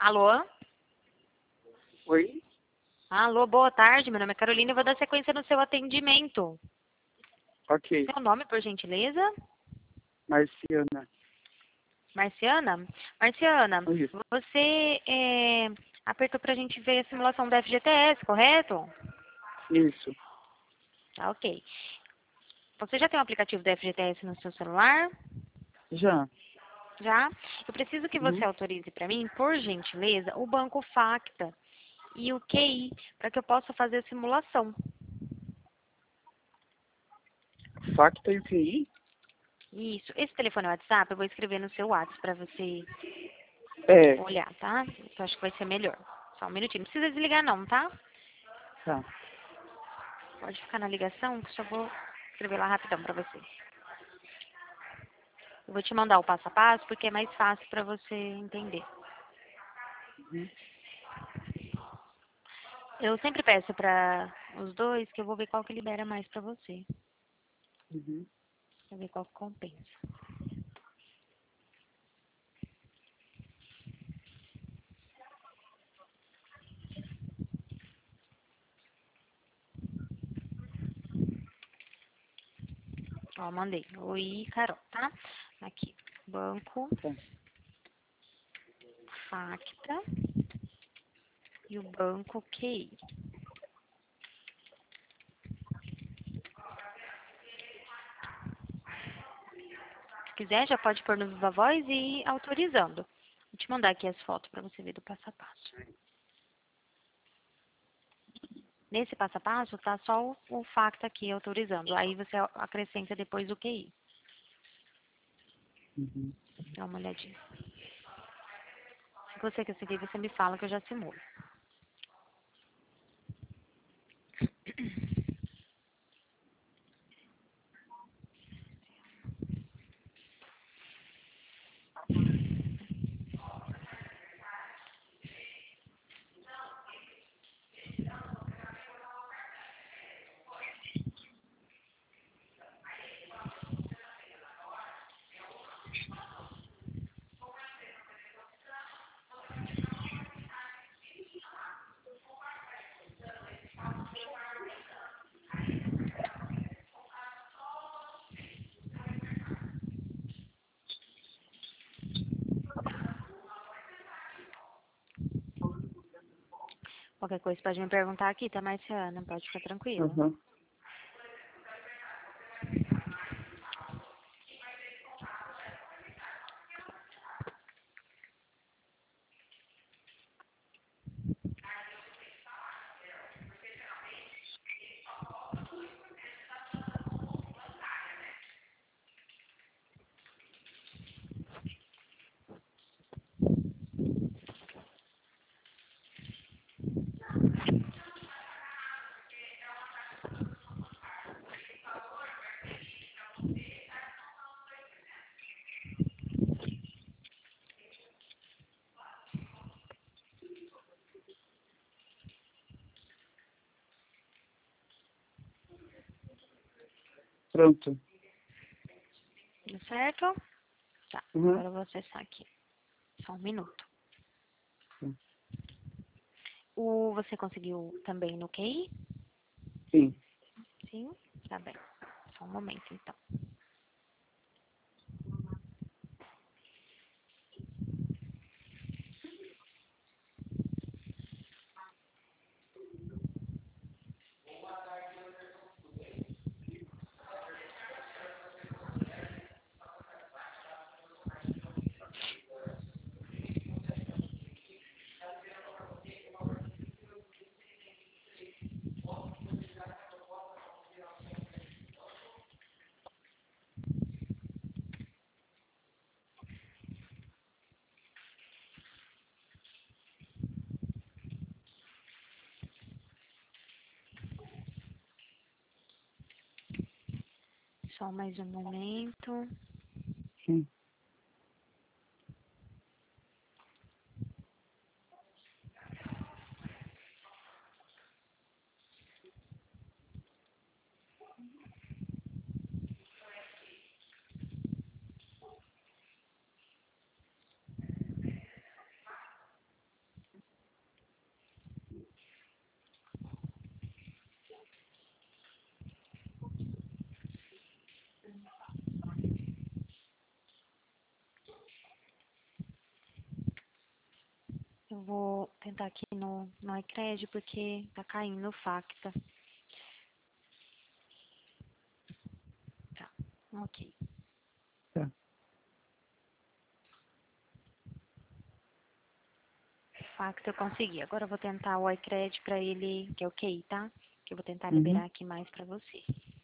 Alô? Oi? Alô, boa tarde. Meu nome é Carolina e vou dar sequência no seu atendimento. Ok. Seu nome, por gentileza? Marciana. Marciana? Marciana, Isso. você apertou pra gente ver a simulação da FGTS, correto? Isso. Tá, ok. Você já tem o aplicativo da FGTS no seu celular? Já. Já? Eu preciso que você Uhum. autorize para mim, por gentileza, o Banco Facta e o QI, para que eu possa fazer a simulação. Facta e UTI? Isso. Esse telefone é o WhatsApp, eu vou escrever no seu WhatsApp para você É. olhar, tá? Eu acho que vai ser melhor. Só um minutinho. Não precisa desligar não, tá? Tá. Pode ficar na ligação, que eu só vou escrever lá rapidão para você. Eu vou te mandar o passo a passo, porque é mais fácil para você entender. Uhum. Eu sempre peço para os dois, que eu vou ver qual que libera mais para você. Uhum. Pra ver qual que compensa. Ó, mandei. Oi, Carol, tá? Aqui. Banco, Tá. Facta e o Banco QI. Se quiser, já pode pôr no Viva Voz e ir autorizando. Vou te mandar aqui as fotos para você ver do passo a passo. Nesse passo a passo, tá só o Facta aqui autorizando. Aí você acrescenta depois o QI. Uhum. Dá uma olhadinha. Se você quer seguir, você me fala que eu já simulo. Qualquer coisa pode me perguntar aqui, tá, Marciana? Pode ficar tranquila. Uhum. Pronto. Tudo certo? Tá, Uhum. agora eu vou acessar aqui. Só um minuto. Sim. Você conseguiu também no QI? Sim. Sim? Tá bem. Só um momento, então. Só mais um momento. Sim. Eu vou tentar aqui no iCred porque tá caindo o Facta. Tá, ok. Tá. Facta eu consegui. Agora eu vou tentar o iCred pra ele, que é ok, tá? Que eu vou tentar Uhum. liberar aqui mais pra você.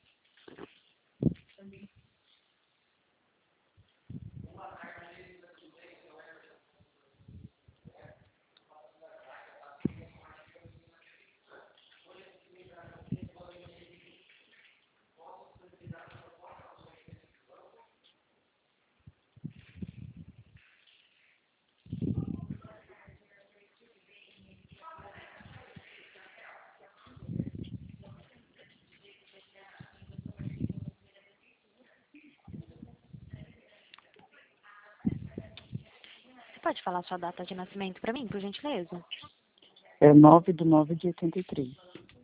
Você pode falar sua data de nascimento pra mim, por gentileza? É 9/9/83.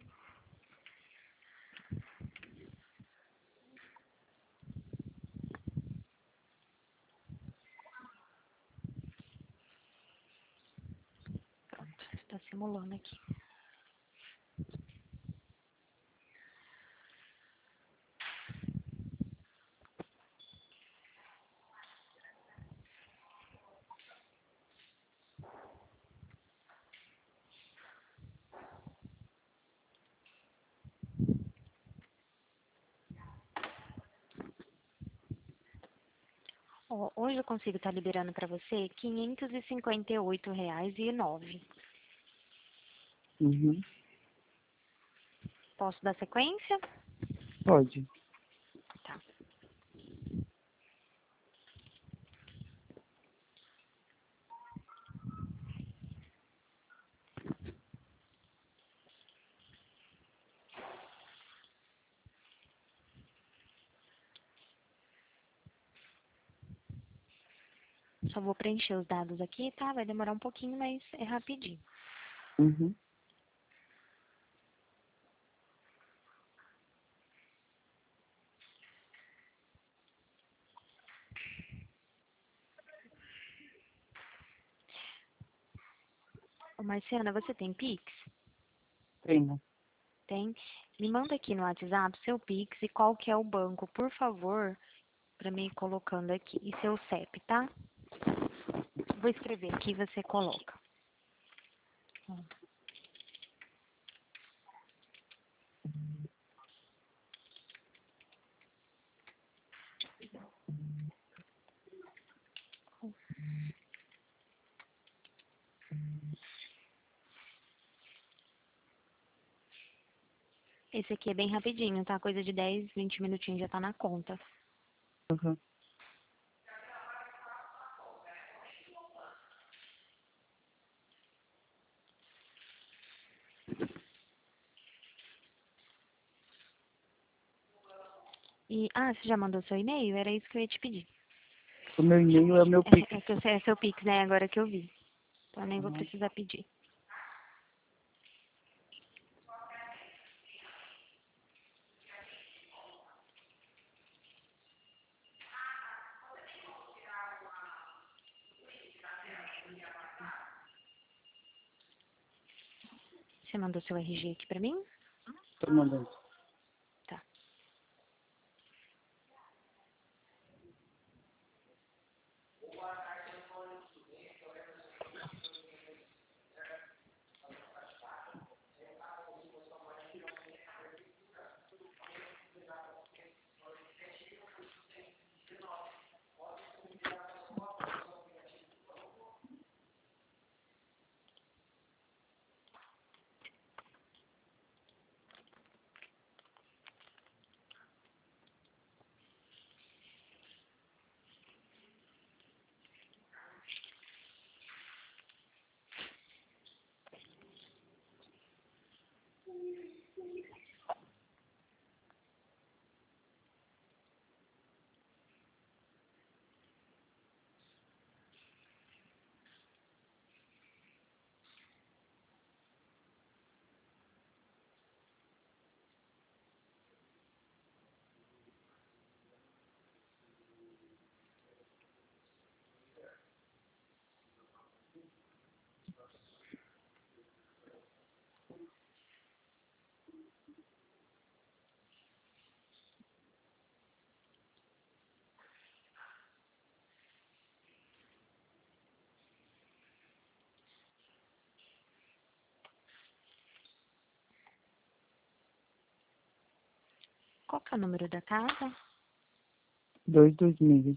Pronto, está simulando aqui. Ó, hoje eu consigo estar liberando pra você R$ 558,09. Uhum. Posso dar sequência? Pode. Tá. Só vou preencher os dados aqui, tá? Vai demorar um pouquinho, mas é rapidinho. Uhum. Ô, Marciana, você tem Pix? Tenho. Tem? Me manda aqui no WhatsApp seu Pix e qual que é o banco, por favor, pra mim ir colocando aqui. E seu CEP, tá? Vou escrever aqui e você coloca. Ó, esse aqui é bem rapidinho, tá? Coisa de 10, 20 minutinhos já tá na conta. Uhum. Você já mandou seu e-mail? Era isso que eu ia te pedir. O meu e-mail é o meu Pix. É que eu sei, é seu Pix, né? Agora que eu vi. Então eu nem vou Uhum. precisar pedir. Você mandou seu RG aqui pra mim? Tô mandando. Tá. Qual que é o número da casa? 226.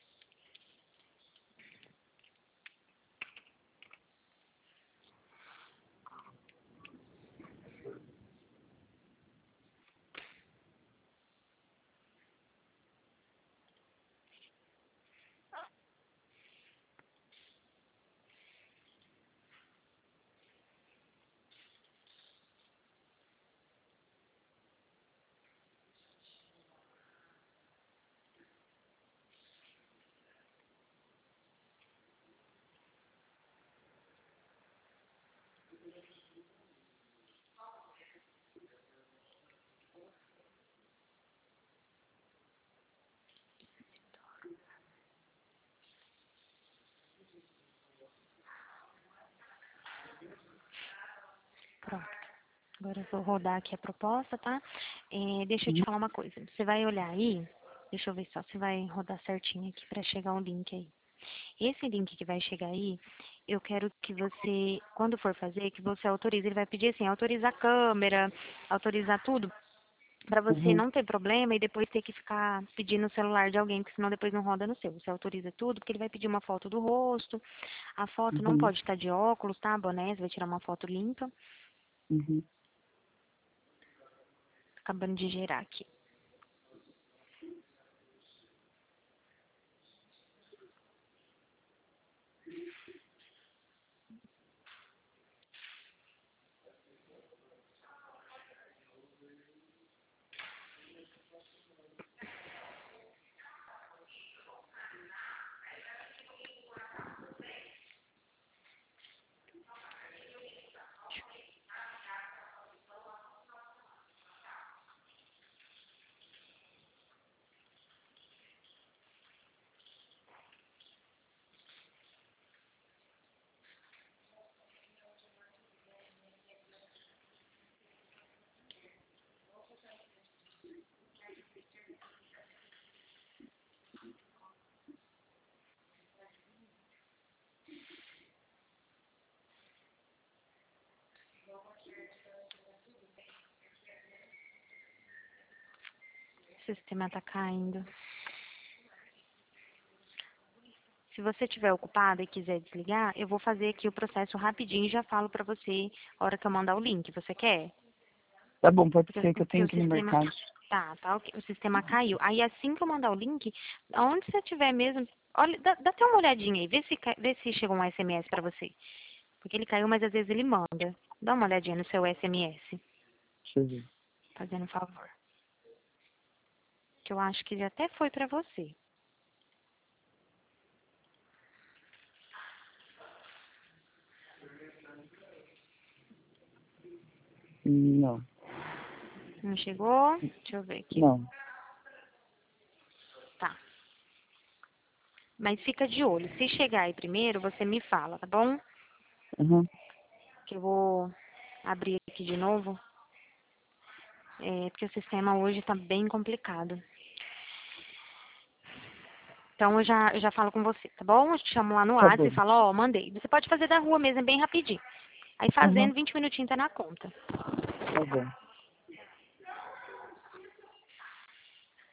Pronto. Agora eu vou rodar aqui a proposta, tá? Deixa eu te Uhum. falar uma coisa. Você vai olhar aí, deixa eu ver só se vai rodar certinho aqui para chegar o link aí. Esse link que vai chegar aí, eu quero que você, quando for fazer, que você autorize. Ele vai pedir assim, autorizar a câmera, autorizar tudo, para você Uhum. não ter problema e depois ter que ficar pedindo o celular de alguém, porque senão depois não roda no seu. Você autoriza tudo, porque ele vai pedir uma foto do rosto. A foto não Uhum. pode estar de óculos, tá? Boné, você vai tirar uma foto limpa. Uhum. Acabando de gerar aqui. O sistema está caindo. Se você estiver ocupado e quiser desligar, eu vou fazer aqui o processo rapidinho e já falo para você a hora que eu mandar o link. Você quer? Tá bom, pode Porque, ser que eu porque tenho o que ir no sistema... mercado. Tá, ok. O sistema caiu. Aí assim que eu mandar o link, aonde você estiver mesmo, olha, dá até uma olhadinha aí, vê se chegou um SMS para você. Porque ele caiu, mas às vezes ele manda. Dá uma olhadinha no seu SMS, Deixa eu ver. fazendo um favor. Que eu acho que já até foi para você. Não. Não chegou? Deixa eu ver aqui. Não. Tá. Mas fica de olho. Se chegar aí primeiro, você me fala, tá bom? Uhum. Que eu vou abrir aqui de novo. Porque o sistema hoje está bem complicado. Então eu já falo com você, tá bom? Eu te chamo lá no Tá WhatsApp e bom. falo, ó, mandei. Você pode fazer da rua mesmo, é bem rapidinho. Aí Uhum. fazendo 20 minutinhos tá na conta. Tá bom.